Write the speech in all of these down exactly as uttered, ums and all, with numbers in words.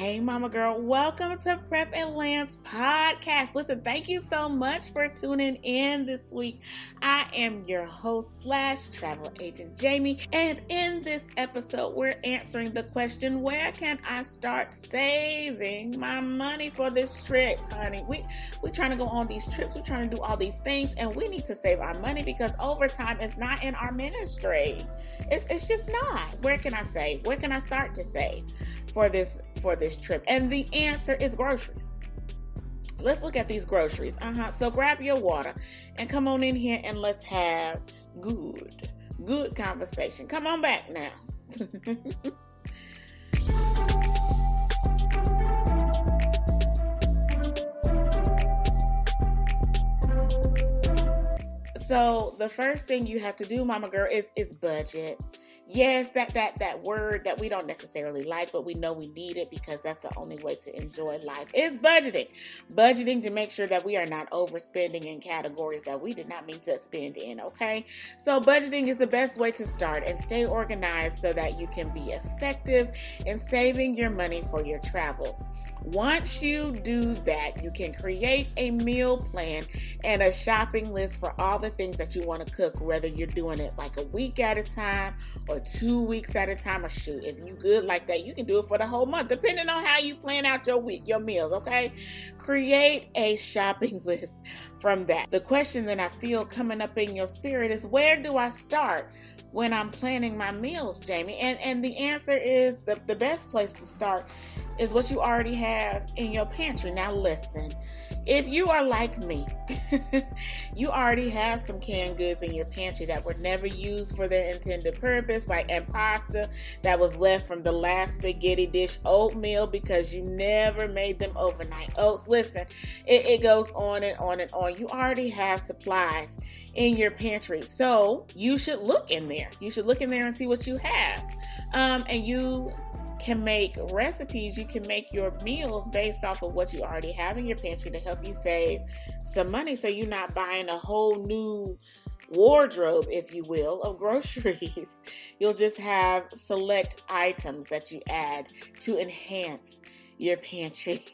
Hey, Mama Girl, welcome to Prep and Lance Podcast. Listen, thank you so much for tuning in this week. I am your host slash travel agent, Jamie, and in this episode, we're answering the question, where can I start saving my money for this trip, honey? We, we're trying to go on these trips, we're trying to do all these things, and we need to save our money because overtime is not in our ministry. It's, it's just not. Where can I save? Where can I start to save for this for this trip? And the answer is groceries. Let's look at these groceries. Uh-huh. So grab your water and come on in here and let's have good, good conversation. Come on back now. So the first thing you have to do, Mama Girl, is, is budget. Yes, that, that, that word that we don't necessarily like, but we know we need it because that's the only way to enjoy life is budgeting. Budgeting to make sure that we are not overspending in categories that we did not mean to spend in, okay? So budgeting is the best way to start and stay organized so that you can be effective in saving your money for your travels. Once you do that, you can create a meal plan and a shopping list for all the things that you want to cook, whether you're doing it like a week at a time or two weeks at a time, or shoot, if you good like that, you can do it for the whole month, depending on how you plan out your week, your meals, okay? Create a shopping list from that. The question that I feel coming up in your spirit is, where do I start when I'm planning my meals, Jamie? And and the answer is the, the best place to start is what you already have in your pantry. Now listen, if you are like me, you already have some canned goods in your pantry that were never used for their intended purpose, like and pasta that was left from the last spaghetti dish, oatmeal because you never made them overnight oats. Listen, it, it goes on and on and on. You already have supplies in your pantry, so you should look in there. You should look in there and see what you have. Um, and you can make recipes, you can make your meals based off of what you already have in your pantry to help you save some money so you're not buying a whole new wardrobe, if you will, of groceries. You'll just have select items that you add to enhance your pantry,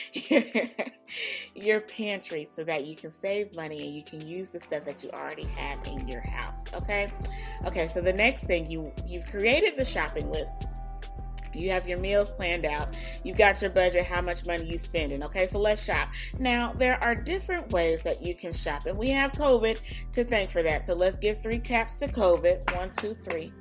your pantry, so that you can save money and you can use the stuff that you already have in your house. Okay. Okay. So the next thing, you, you've created the shopping list. You have your meals planned out. You've got your budget, how much money you spending. Okay, so let's shop. Now, there are different ways that you can shop, and we have COVID to thank for that. So let's give three caps to COVID. One, two, three.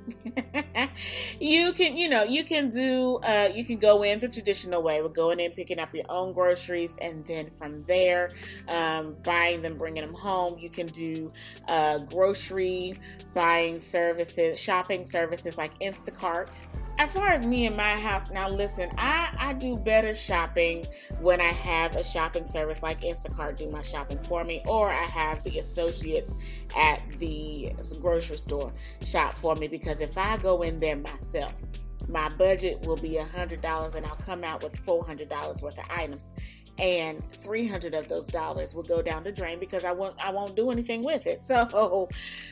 You can, you know, you can do, uh, you can go in the traditional way. We're going in, picking up your own groceries, and then from there, um, buying them, bringing them home. You can do uh, grocery buying services, shopping services like Instacart. As far as me and my house, now listen, I, I do better shopping when I have a shopping service like Instacart do my shopping for me, or I have the associates at the grocery store shop for me, because if I go in there myself, my budget will be one hundred dollars and I'll come out with four hundred dollars worth of items. And three hundred of those dollars will go down the drain because I won't I won't do anything with it. So,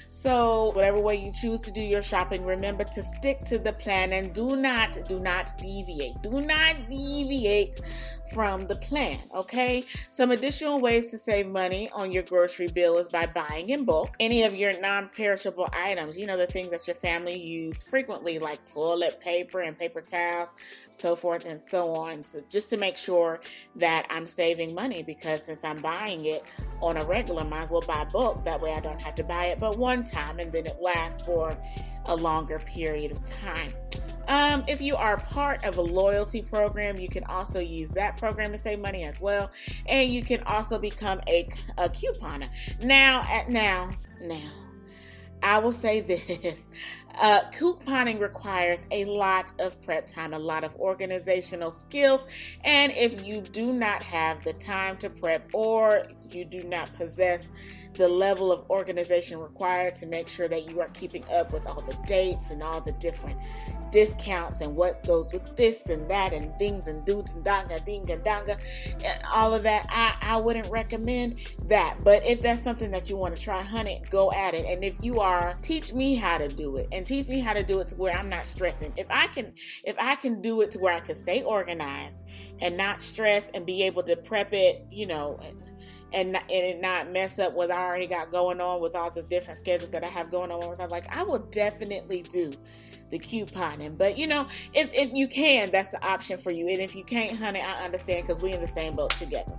so whatever way you choose to do your shopping, remember to stick to the plan and do not do not deviate. Do not deviate from the plan. Okay. Some additional ways to save money on your grocery bill is by buying in bulk any of your non-perishable items. You know, the things that your family use frequently, like toilet paper and paper towels, so forth and so on. So just to make sure that I'm saving money, because since I'm buying it on a regular, might as well buy bulk. That way I don't have to buy it but one time and then it lasts for a longer period of time. Um, if you are part of a loyalty program, you can also use that program to save money as well. And you can also become a, a couponer. Now, at now, now, I will say this. Uh, couponing requires a lot of prep time, a lot of organizational skills. And if you do not have the time to prep, or you do not possess the level of organization required to make sure that you are keeping up with all the dates and all the different discounts and what goes with this and that and dings and doots and danga, dinga, danga, and all of that, I, I wouldn't recommend that. But if that's something that you want to try, honey, go at it. And if you are, teach me how to do it, and teach me how to do it to where I'm not stressing. If I can, if I can do it to where I can stay organized and not stress and be able to prep it, you know, and, and it not mess up what I already got going on with all the different schedules that I have going on. I was like, I will definitely do the couponing. But, you know, if, if you can, that's the option for you. And if you can't, honey, I understand, because we're in the same boat together.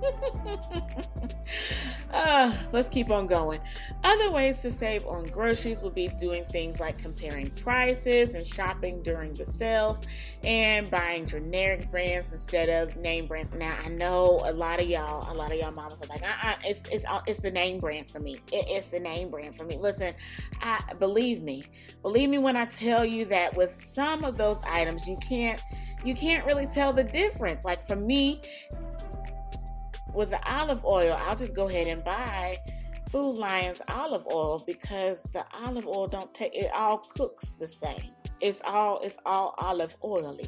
uh, let's keep on going. Other ways to save on groceries would be doing things like comparing prices and shopping during the sales and buying generic brands instead of name brands. Now, I know a lot of y'all, a lot of y'all mamas are like, uh-uh, it's, it's, it's the name brand for me. It, it's the name brand for me. Listen, I believe me. Believe me when I tell you that with some of those items, you can't, you can't really tell the difference. Like for me, with the olive oil, I'll just go ahead and buy Food Lion's olive oil, because the olive oil don't take, it all cooks the same. It's all, it's all olive oily.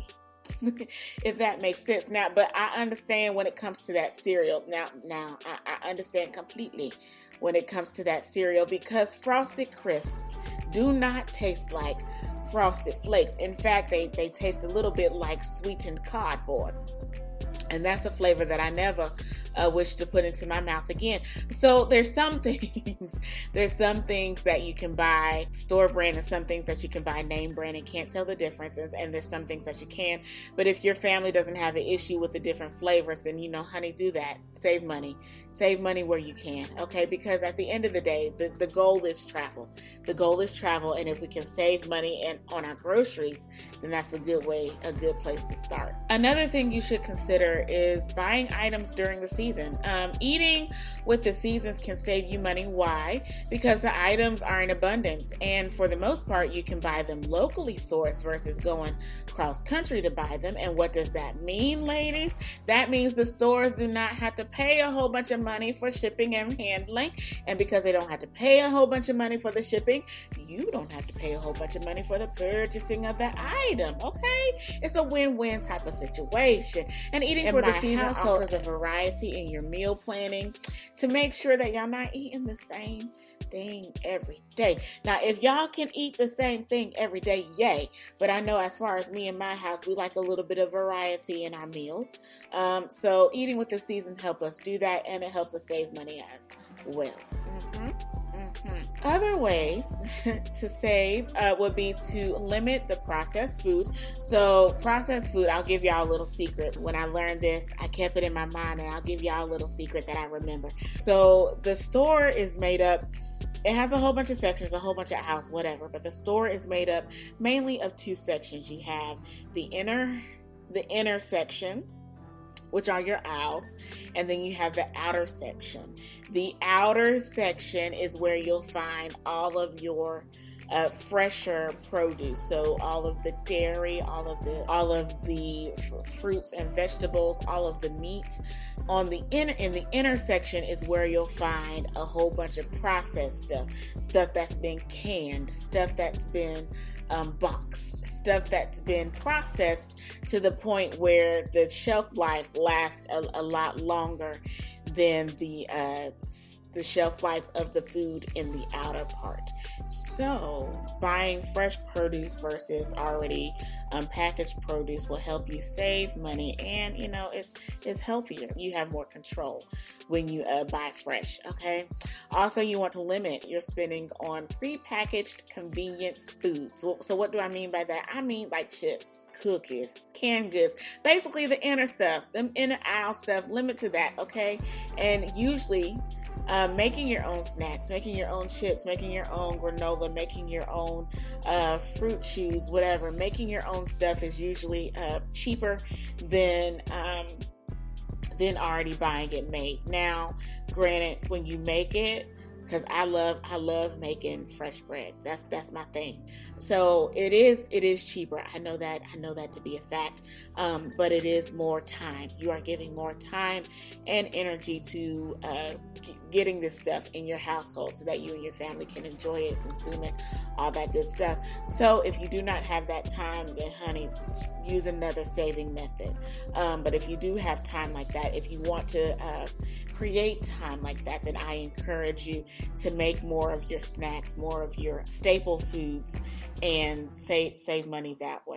If that makes sense. Now, but I understand when it comes to that cereal. Now, now I, I understand completely when it comes to that cereal, because Frosted Crisps do not taste like Frosted Flakes. In fact, they, they taste a little bit like sweetened cardboard. And that's a flavor that I never uh, wish to put into my mouth again. So there's some things, there's some things that you can buy store brand and some things that you can buy name brand and can't tell the difference. And, and there's some things that you can. But if your family doesn't have an issue with the different flavors, then, you know, honey, do that. Save money. Save money where you can, okay? Because at the end of the day, the, the goal is travel. The goal is travel. And if we can save money and on our groceries, then that's a good way, a good place to start. Another thing you should consider is buying items during the season. Um, eating with the seasons can save you money. Why? Because the items are in abundance, and for the most part, you can buy them locally sourced versus going cross country to buy them. And what does that mean, ladies? That means the stores do not have to pay a whole bunch of money for shipping and handling, and because they don't have to pay a whole bunch of money for the shipping, you don't have to pay a whole bunch of money for the purchasing of the item. Okay, it's a win-win type of situation. And eating in for the season offers a variety in your meal planning to make sure that y'all not eating the same thing every day. Now, if y'all can eat the same thing every day, yay. But I know as far as me and my house, we like a little bit of variety in our meals. Um, so eating with the seasons help us do that, and it helps us save money as well. Mm-hmm. Mm-hmm. Other ways to save uh, would be to limit the processed food. So processed food, I'll give y'all a little secret. When I learned this, I kept it in my mind, and I'll give y'all a little secret that I remember. So the store is made up, it has a whole bunch of sections, a whole bunch of aisles, whatever, but the store is made up mainly of two sections. You have the inner, the inner section, which are your aisles, and then you have the outer section. The outer section is where you'll find all of your uh, fresher produce. So all of the dairy, all of the all of the f- fruits and vegetables, all of the meat. On the inner in the inner section is where you'll find a whole bunch of processed stuff, stuff that's been canned, stuff that's been um, boxed, stuff that's been processed to the point where the shelf life lasts a, a lot longer than the uh, the shelf life of the food in the outer part. So buying fresh produce versus already um, packaged produce will help you save money, and you know it's it's healthier. You have more control when you uh, buy fresh. Okay. Also, you want to limit your spending on prepackaged convenience foods. So, so what do I mean by that? I mean like chips, cookies, canned goods, basically the inner stuff, the inner aisle stuff. Limit to that. Okay. And usually, Uh, making your own snacks, making your own chips, making your own granola, making your own uh, fruit chews, whatever. Making your own stuff is usually uh, cheaper than um, than already buying it made. Now, granted, when you make it, because I love I love making fresh bread. That's that's my thing. So it is it is cheaper. I know that I know that to be a fact. Um, but it is more time. You are giving more time and energy to uh, g- getting this stuff in your household so that you and your family can enjoy it, consume it, all that good stuff. So if you do not have that time, then honey, use another saving method. Um, but if you do have time like that, if you want to uh, create time like that, then I encourage you to make more of your snacks, more of your staple foods, and save save money that way.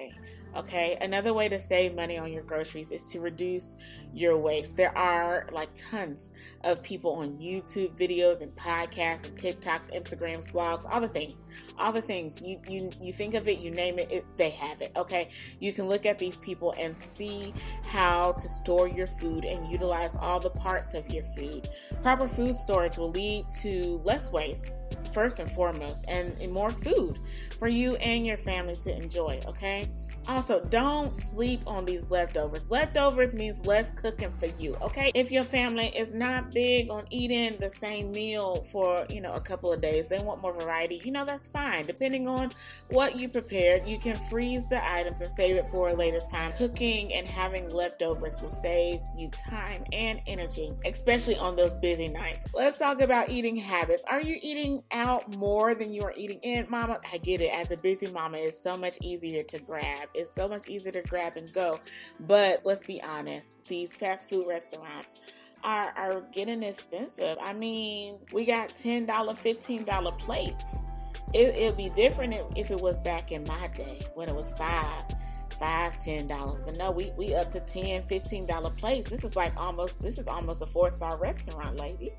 Okay, another way to save money on your groceries is to reduce your waste. There are like tons of people on YouTube videos and podcasts and TikToks, Instagrams, blogs, all the things, all the things. You you you think of it, you name it, it, they have it. Okay, you can look at these people and see how to store your food and utilize all the parts of your food. Proper food storage will lead to less waste, first and foremost, and, and more food for you and your family to enjoy. Okay. Also, don't sleep on these leftovers. Leftovers means less cooking for you, okay? If your family is not big on eating the same meal for, you know, a couple of days, they want more variety, you know, that's fine. Depending on what you prepared, you can freeze the items and save it for a later time. Cooking and having leftovers will save you time and energy, especially on those busy nights. Let's talk about eating habits. Are you eating out more than you are eating in? Mama, I get it. As a busy mama, it's so much easier to grab. It's so much easier to grab and go. But let's be honest, these fast food restaurants are, are getting expensive. I mean, we got ten dollars, fifteen dollars plates. It, it'd be different if, if it was back in my day when it was five, five, ten dollars. But no, we, we up to ten, fifteen dollars plates. This is like almost, this is almost a four-star restaurant, ladies.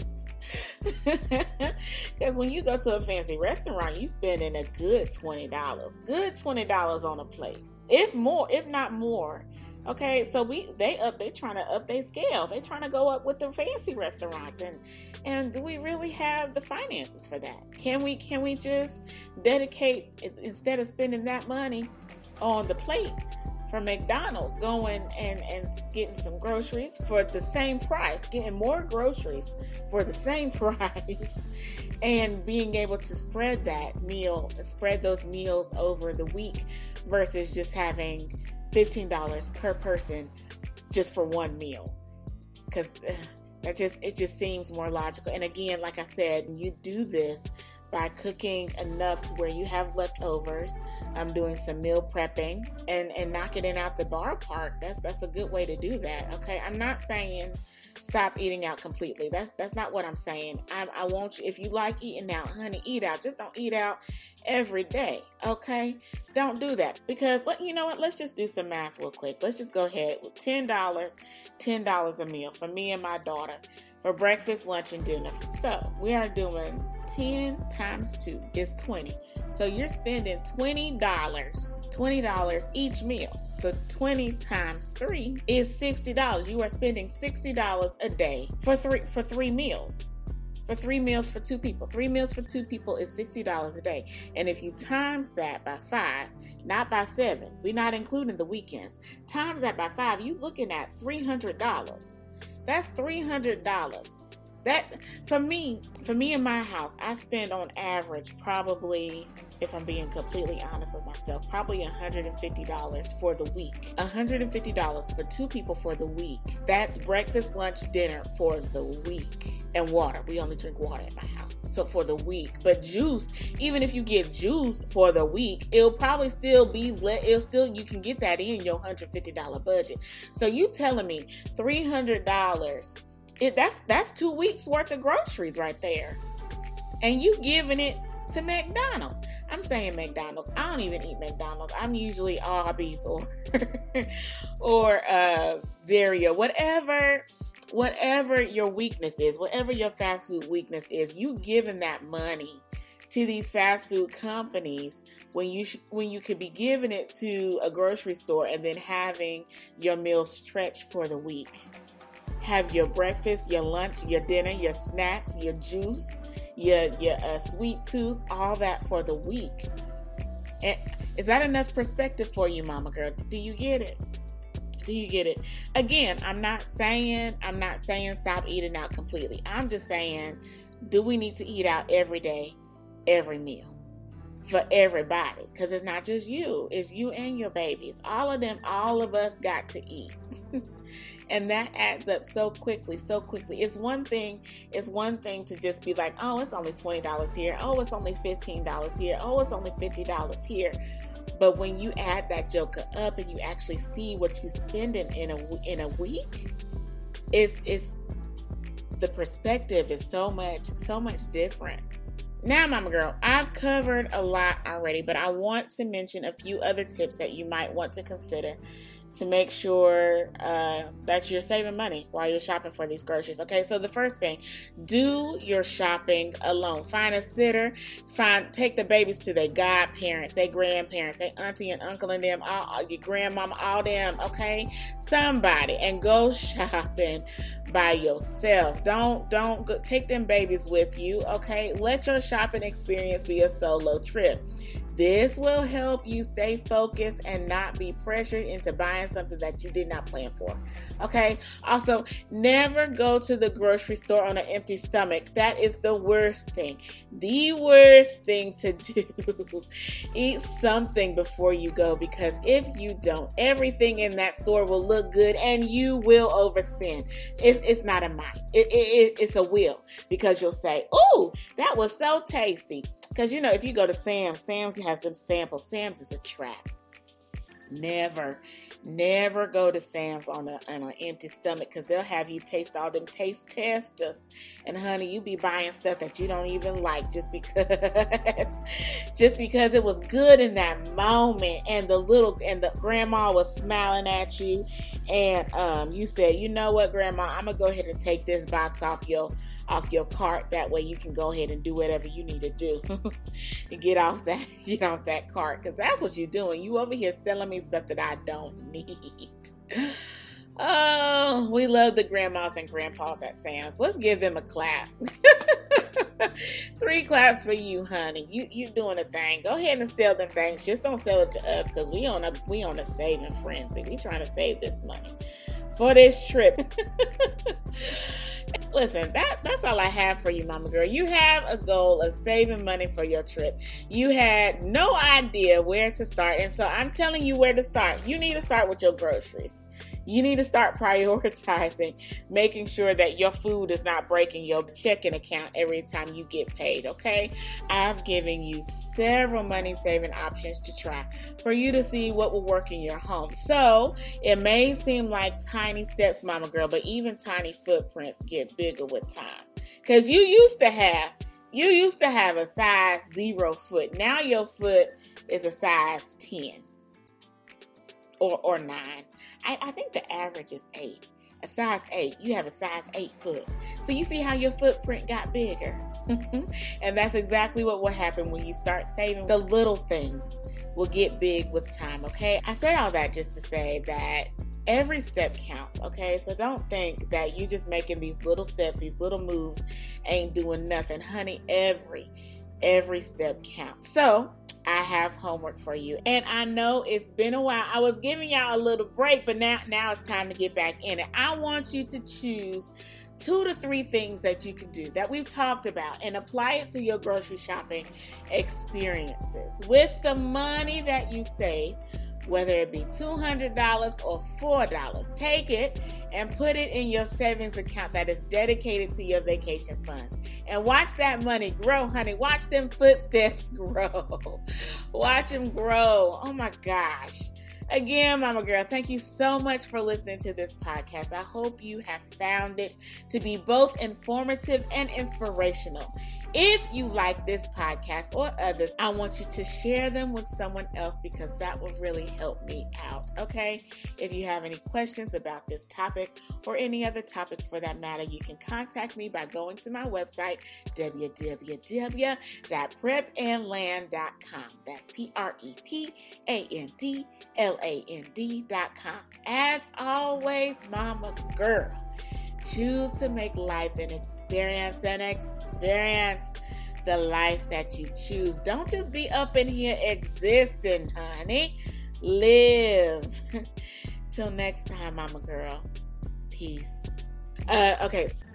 Because when you go to a fancy restaurant, you spending a good twenty dollars. Good twenty dollars on a plate. If more, if not more. Okay, so we they up they trying to up their scale. They trying to go up with the fancy restaurants, and and do we really have the finances for that? Can we can we just dedicate, instead of spending that money on the plate from McDonald's, going and, and getting some groceries for the same price, getting more groceries for the same price, and being able to spread that meal, spread those meals over the week, versus just having fifteen dollars per person just for one meal? Because that just it just seems more logical. And again, like I said, you do this by cooking enough to where you have leftovers. I'm doing some meal prepping and, and knocking it out the ballpark. That's that's a good way to do that. Okay, I'm not saying stop eating out completely. That's that's not what I'm saying. I, I want you, if you like eating out, honey, eat out. Just don't eat out every day. Okay, don't do that, because you know what? Let's just do some math real quick. Let's just go ahead with ten dollars, ten dollars a meal for me and my daughter for breakfast, lunch, and dinner. So we are doing ten times two is twenty. So you're spending twenty dollars, twenty dollars each meal. So twenty times three is sixty dollars. You are spending sixty dollars a day for three for three meals. For three meals for two people. Three meals for two people is sixty dollars a day. And if you times that by five, not by seven, we're not including the weekends, times that by five, you're looking at three hundred dollars. That's three hundred dollars. That, for me, for me in my house, I spend on average probably, if I'm being completely honest with myself, probably one hundred fifty dollars for the week. one hundred fifty dollars for two people for the week. That's breakfast, lunch, dinner for the week. And water. We only drink water at my house. So for the week. But juice, even if you get juice for the week, it'll probably still be, it'll still, you can get that in your one hundred fifty dollars budget. So you telling me three hundred dollars, It, that's that's two weeks worth of groceries right there. And you giving it to McDonald's. I'm saying McDonald's. I don't even eat McDonald's. I'm usually Arby's or or uh, dairy or whatever, whatever your weakness is, whatever your fast food weakness is. You giving that money to these fast food companies when you sh- when you could be giving it to a grocery store and then having your meal stretched for the week. Have your breakfast, your lunch, your dinner, your snacks, your juice, your your uh, sweet tooth, all that for the week. And is that enough perspective for you, mama girl? Do you get it? Do you get it? Again, I'm not saying I'm not saying stop eating out completely. I'm just saying, do we need to eat out every day, every meal? For everybody, because it's not just you, it's you and your babies. All of them, all of us got to eat. And that adds up so quickly, so quickly. It's one thing, it's one thing to just be like, oh, it's only twenty dollars here. Oh, it's only fifteen dollars here. Oh, it's only fifty dollars here. But when you add that joker up and you actually see what you're spending in a in a week, it's it's the perspective is so much so much different. Now, Mama Girl, I've covered a lot already, but I want to mention a few other tips that you might want to consider to make sure uh, that you're saving money while you're shopping for these groceries. Okay, so the first thing, do your shopping alone. Find a sitter, find take the babies to their godparents, their grandparents, their auntie and uncle and them, all, all your grandmama, all them, okay? Somebody, and go shopping by yourself. Don't don't go, take them babies with you, okay? Let your shopping experience be a solo trip. This will help you stay focused and not be pressured into buying something that you did not plan for. Okay? Also, never go to the grocery store on an empty stomach. That is the worst thing. The worst thing to do. Eat something before you go, because if you don't, everything in that store will look good and you will overspend. It's, it's not a might. It, it, it, it's a will, because you'll say, "Ooh, that was so tasty." Because, you know, if you go to Sam's, Sam's has them samples. Sam's is a trap. Never, never go to Sam's on, a, on an empty stomach, because they'll have you taste all them taste testers. And honey, you be buying stuff that you don't even like just because, just because it was good in that moment, and the little and the grandma was smiling at you, and um, you said, "You know what, Grandma, I'm gonna go ahead and take this box off your." off your cart. That way you can go ahead and do whatever you need to do and get off that get off that cart, because that's what you're doing. You over here selling me stuff that I don't need. Oh, we love the grandmas and grandpas at Sam's. Let's give them a clap. Three claps for you, honey. You you doing a thing. Go ahead and sell them things. Just don't sell it to us, because we on a we on a saving frenzy. We trying to save this money for this trip. Listen, that, that's all I have for you, Mama Girl. You have a goal of saving money for your trip. You had no idea where to start, and so I'm telling you where to start. You need to start with your groceries. You need to start prioritizing, making sure that your food is not breaking your checking account every time you get paid, okay? I've given you several money-saving options to try for you to see what will work in your home. So, it may seem like tiny steps, Mama Girl, but even tiny footprints get bigger with time. Because you used to have, you used to have a size zero foot. Now your foot is a size ten or, or nine. I, I think the average is eight. A size eight. You have a size eight foot. So you see how your footprint got bigger. And that's exactly what will happen when you start saving. The little things will get big with time, okay? I said all that just to say that every step counts, okay? So don't think that you just making these little steps, these little moves ain't doing nothing. Honey, every, every step counts. So I have homework for you. And I know it's been a while. I was giving y'all a little break, but now, now it's time to get back in it. I want you to choose two to three things that you can do that we've talked about and apply it to your grocery shopping experiences. With the money that you save, whether it be two hundred dollars or four dollars, take it and put it in your savings account that is dedicated to your vacation funds. And watch that money grow, honey. Watch them footsteps grow. Watch them grow. Oh my gosh. Again, Mama Girl, thank you so much for listening to this podcast. I hope you have found it to be both informative and inspirational. If you like this podcast or others, I want you to share them with someone else, because that will really help me out, okay? If you have any questions about this topic or any other topics for that matter, you can contact me by going to my website, w w w dot prep and land dot com. That's P R E P A N D L A N D dot com. As always, Mama Girl, choose to make life an experience and experience the life that you choose. Don't just be up in here existing, honey. Live. Till next time, Mama Girl. Peace. Uh, okay.